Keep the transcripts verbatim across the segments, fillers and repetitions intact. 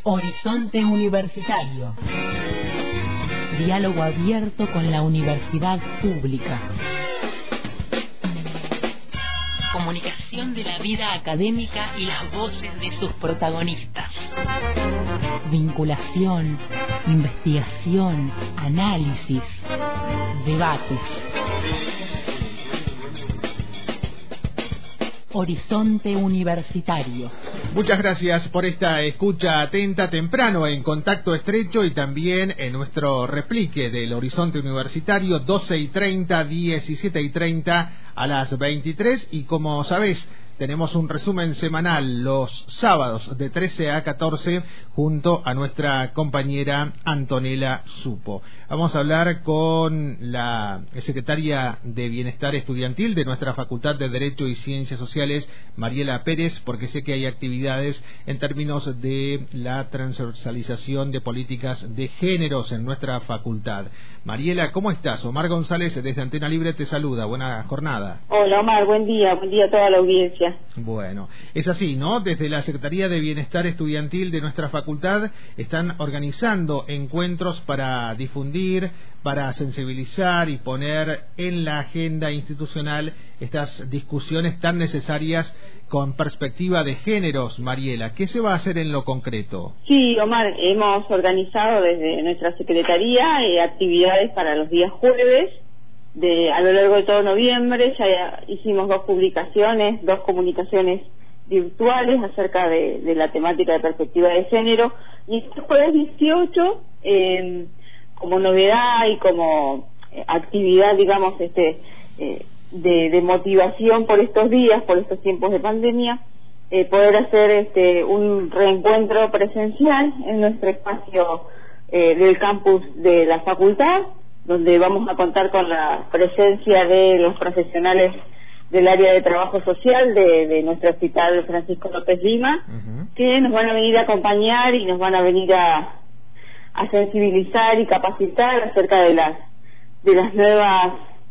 Horizonte Universitario. Diálogo abierto con la universidad pública. Comunicación de la vida académica y las voces de sus protagonistas. Vinculación, investigación, análisis, debates. Horizonte Universitario. Muchas gracias por esta escucha atenta, temprano, en contacto estrecho y también en nuestro replique del Horizonte Universitario, doce y treinta, diecisiete y treinta a las veintitrés. Y como sabés, tenemos un resumen semanal los sábados de trece a catorce junto a nuestra compañera Antonella Supo. Vamos a hablar con la secretaria de Bienestar Estudiantil de nuestra Facultad de Derecho y Ciencias Sociales, Mariela Pérez, porque sé que hay actividades en términos de la transversalización de políticas de géneros en nuestra facultad. Mariela, ¿cómo estás? Omar González desde Antena Libre te saluda. Buena jornada. Hola Omar, buen día, buen día a toda la audiencia. Bueno, es así, ¿no? Desde la Secretaría de Bienestar Estudiantil de nuestra facultad están organizando encuentros para difundir, para sensibilizar y poner en la agenda institucional estas discusiones tan necesarias con perspectiva de géneros. Mariela, ¿qué se va a hacer en lo concreto? Sí, Omar, hemos organizado desde nuestra Secretaría eh, actividades para los días jueves. De, a lo largo de todo noviembre ya hicimos dos publicaciones, dos comunicaciones virtuales acerca de, de la temática de perspectiva de género, y este jueves dieciocho, eh, como novedad y como eh, actividad, digamos, este eh, de, de motivación por estos días, por estos tiempos de pandemia, eh, poder hacer este un reencuentro presencial en nuestro espacio eh, del campus de la facultad, donde vamos a contar con la presencia de los profesionales del área de trabajo social de, de nuestro hospital Francisco López Lima, uh-huh. que nos van a venir a acompañar y nos van a venir a, a sensibilizar y capacitar acerca de las de las nuevas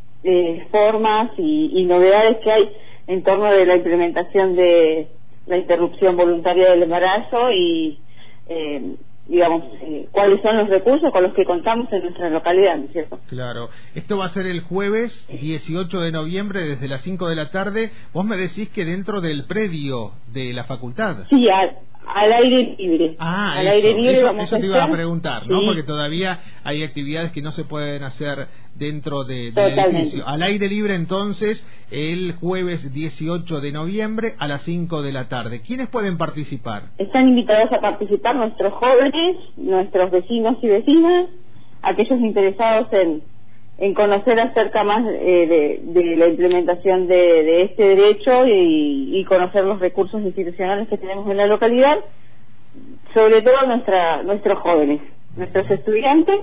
eh, formas y, y novedades que hay en torno de la implementación de la interrupción voluntaria del embarazo y eh, digamos, eh, cuáles son los recursos con los que contamos en nuestra localidad, ¿no es cierto? Claro. Esto va a ser el jueves dieciocho de noviembre desde las cinco de la tarde. Vos me decís que dentro del predio de la facultad. Sí, al, al aire libre. Ah, al eso, aire libre eso, vamos eso a te estar. iba a preguntar, ¿no? Sí. Porque todavía hay actividades que no se pueden hacer dentro de, del edificio. Al aire libre, entonces, el jueves dieciocho de noviembre a las cinco de la tarde. ¿Quiénes pueden participar? Están invitados a participar nuestros jóvenes, nuestros vecinos y vecinas, aquellos interesados en, en conocer acerca más eh, de, de la implementación de, de este derecho y, y conocer los recursos institucionales que tenemos en la localidad, sobre todo nuestra, nuestros jóvenes, nuestros estudiantes.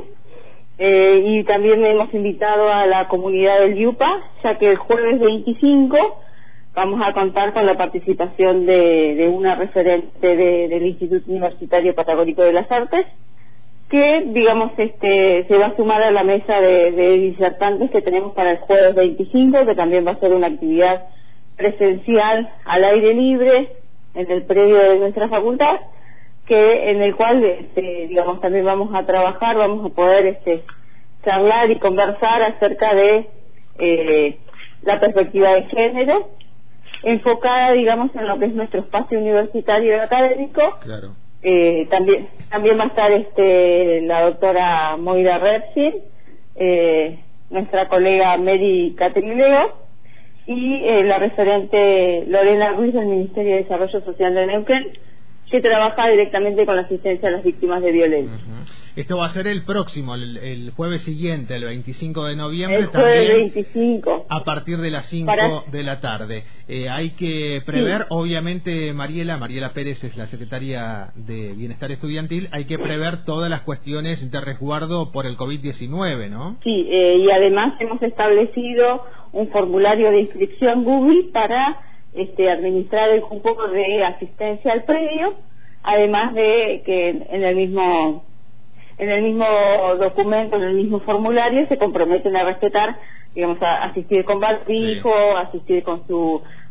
Eh, y también hemos invitado a la comunidad del Yupa, ya que el jueves veinticinco vamos a contar con la participación de, de una referente de, del Instituto Universitario Patagónico de las Artes, que, digamos, este se va a sumar a la mesa de, de disertantes que tenemos para el jueves veinticinco, que también va a ser una actividad presencial al aire libre en el predio de nuestra facultad, que en el cual este, digamos también vamos a trabajar, vamos a poder este charlar y conversar acerca de eh, la perspectiva de género, enfocada, digamos, en lo que es nuestro espacio universitario y académico. Claro. Eh, también también va a estar este la doctora Moira Repsil, eh, nuestra colega Mary Catrileo y eh, la referente Lorena Ruiz del Ministerio de Desarrollo Social de Neuquén, que trabaja directamente con la asistencia a las víctimas de violencia. Uh-huh. Esto va a ser el próximo, el, el jueves siguiente, el veinticinco de noviembre. El jueves también veinticinco. A partir de las cinco Para... de la tarde. Eh, hay que prever, sí. obviamente, Mariela, Mariela Pérez es la secretaria de Bienestar Estudiantil, hay que prever todas las cuestiones de resguardo por el COVID diecinueve, ¿no? Sí, eh, y además hemos establecido un formulario de inscripción Google para este administrar el cupo de asistencia al predio, además de que en el mismo en el mismo documento, en el mismo formulario se comprometen a respetar, digamos, a asistir con barbijo, sí. asistir con su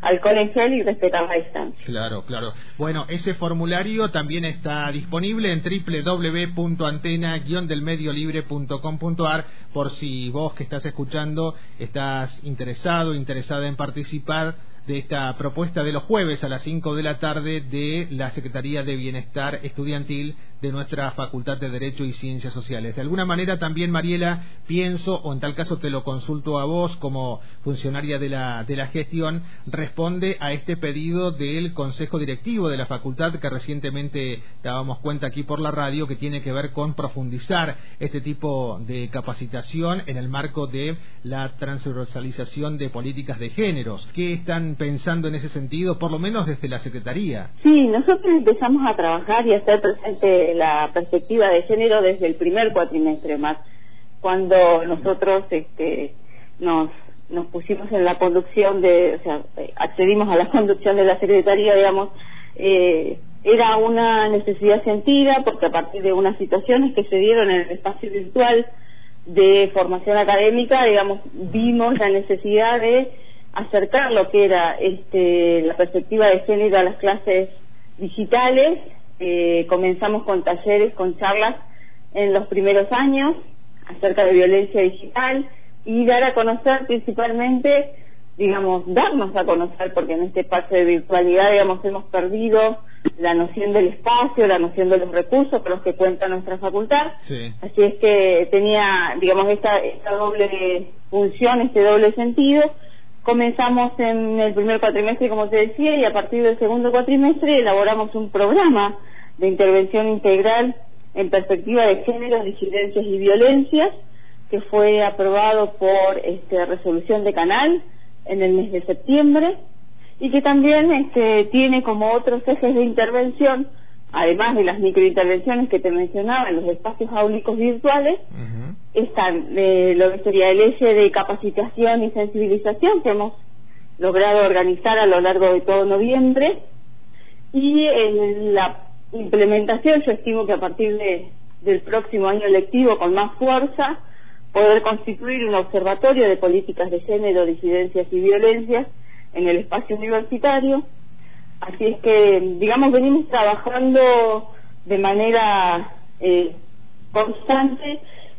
alcohol en gel y respetar la distancia. Claro, claro. Bueno, ese formulario también está disponible en doble u doble u doble u punto antena guion del medio libre punto com punto a r por si vos que estás escuchando estás interesado, interesada en participar de esta propuesta de los jueves a las cinco de la tarde de la Secretaría de Bienestar Estudiantil de nuestra Facultad de Derecho y Ciencias Sociales. De alguna manera también, Mariela, pienso, o en tal caso te lo consulto a vos como funcionaria de la, de la gestión, responde a este pedido del Consejo Directivo de la Facultad que recientemente dábamos cuenta aquí por la radio, que tiene que ver con profundizar este tipo de capacitación en el marco de la transversalización de políticas de géneros. ¿Qué están pensando en ese sentido, por lo menos desde la Secretaría? Sí, nosotros empezamos a trabajar y a estar presente la perspectiva de género desde el primer cuatrimestre más, cuando nosotros este, nos nos pusimos en la conducción de, o sea, accedimos a la conducción de la Secretaría, digamos, eh, era una necesidad sentida, porque a partir de unas situaciones que se dieron en el espacio virtual de formación académica, digamos, vimos la necesidad de acercar lo que era este, la perspectiva de género a las clases digitales. Eh, comenzamos con talleres, con charlas en los primeros años acerca de violencia digital y dar a conocer principalmente, digamos, darnos a conocer, porque en este espacio de virtualidad, digamos, hemos perdido la noción del espacio, la noción de los recursos con los que cuenta nuestra facultad. Sí. Así es que tenía, digamos, esta, esta doble función, este doble sentido. Comenzamos en el primer cuatrimestre, como te decía, y a partir del segundo cuatrimestre elaboramos un programa de intervención integral en perspectiva de género, disidencias y violencias, que fue aprobado por este, resolución de Canal en el mes de septiembre, y que también este, tiene como otros ejes de intervención, además de las microintervenciones que te mencionaba en los espacios áulicos virtuales, uh-huh. están eh, lo que sería el eje de capacitación y sensibilización que hemos logrado organizar a lo largo de todo noviembre, y en la implementación, yo estimo que a partir de, del próximo año lectivo con más fuerza, poder constituir un observatorio de políticas de género, disidencias y violencias en el espacio universitario. Así es que, digamos, venimos trabajando de manera eh, constante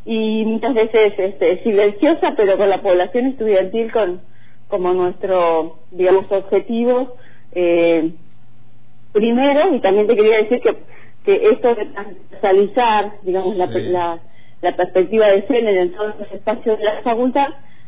y muchas veces este, silenciosa, pero con la población estudiantil con como nuestro, digamos, objetivo eh, primero. Y también te quería decir que, que esto de transversalizar, digamos, sí. la, la, la perspectiva de género en todos los espacios de la facultad,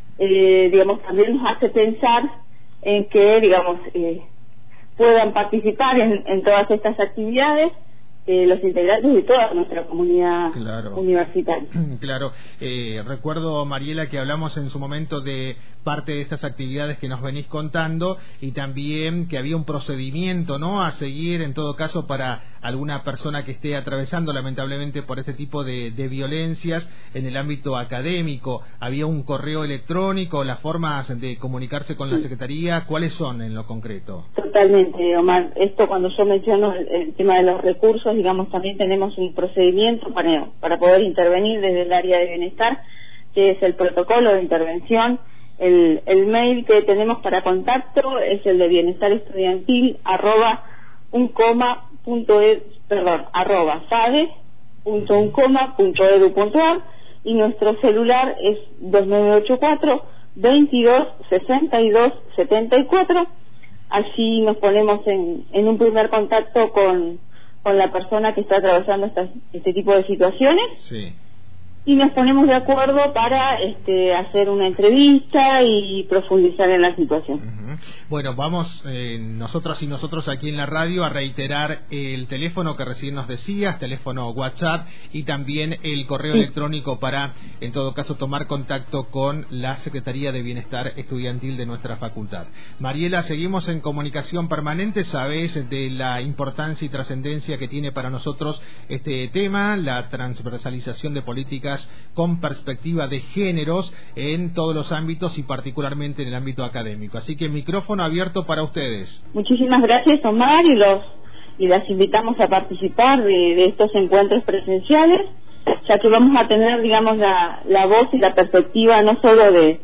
eh, digamos, también nos hace pensar en que, digamos, eh, puedan participar en, en todas estas actividades eh, los integrantes de toda nuestra comunidad claro. universitaria. Claro. Eh, recuerdo, Mariela, que hablamos en su momento de parte de estas actividades que nos venís contando, y también que había un procedimiento, ¿no?, a seguir en todo caso para alguna persona que esté atravesando lamentablemente por este tipo de, de violencias en el ámbito académico. Había un correo electrónico, las formas de comunicarse con la Secretaría, ¿cuáles son en lo concreto? Totalmente, Omar. Esto, cuando yo menciono el, el tema de los recursos, digamos, también tenemos un procedimiento para, para poder intervenir desde el área de bienestar, que es el protocolo de intervención. El, el mail que tenemos para contacto es el de bienestar estudiantil arroba uncoma punto ed, perdón, arroba sabe punto uncoma punto edu punto ar, y nuestro celular es dos nueve ocho cuatro, veintidós, sesenta y dos, setenta y cuatro. Allí nos ponemos en, en un primer contacto con, con la persona que está atravesando esta, este tipo de situaciones. Sí. Y nos ponemos de acuerdo para este, hacer una entrevista y profundizar en la situación. Uh-huh. Bueno, vamos eh, nosotros y nosotros aquí en la radio a reiterar el teléfono que recién nos decías, teléfono WhatsApp, y también el correo sí. electrónico para, en todo caso, tomar contacto con la Secretaría de Bienestar Estudiantil de nuestra facultad. Mariela, seguimos en comunicación permanente. Sabés de la importancia y trascendencia que tiene para nosotros este tema, la transversalización de políticas con perspectiva de géneros en todos los ámbitos y particularmente en el ámbito académico. Así que micrófono abierto para ustedes. Muchísimas gracias, Omar, y los y las invitamos a participar de, de estos encuentros presenciales, ya que vamos a tener, digamos, la, la voz y la perspectiva no solo de,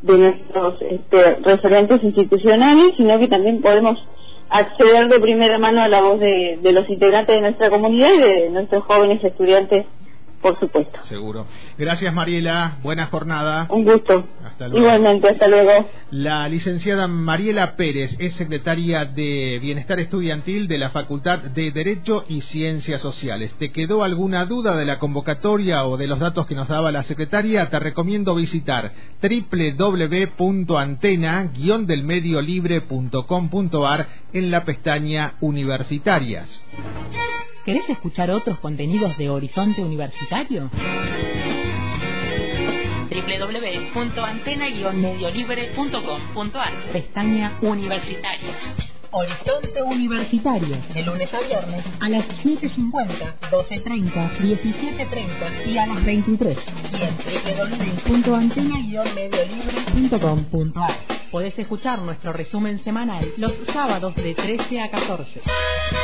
de nuestros este, referentes institucionales, sino que también podemos acceder de primera mano a la voz de, de los integrantes de nuestra comunidad y de nuestros jóvenes estudiantes, por supuesto. Seguro. Gracias, Mariela. Buena jornada. Un gusto. Hasta luego. Igualmente, hasta luego. La licenciada Mariela Pérez es secretaria de Bienestar Estudiantil de la Facultad de Derecho y Ciencias Sociales. ¿Te quedó alguna duda de la convocatoria o de los datos que nos daba la secretaria? Te recomiendo visitar doble u doble u doble u punto antena guion del medio libre punto com punto a r en la pestaña Universitarias. ¿Querés escuchar otros contenidos de Horizonte Universitario? doble u doble u doble u punto antena guion medio libre punto com punto a r, pestaña Universitarios. Horizonte Universitario, de lunes a viernes a las siete cincuenta, doce treinta, diecisiete treinta y a las veintitrés. Y en doble u doble u doble u punto antena guion medio libre punto com punto a r. Podés escuchar nuestro resumen semanal los sábados de trece a catorce.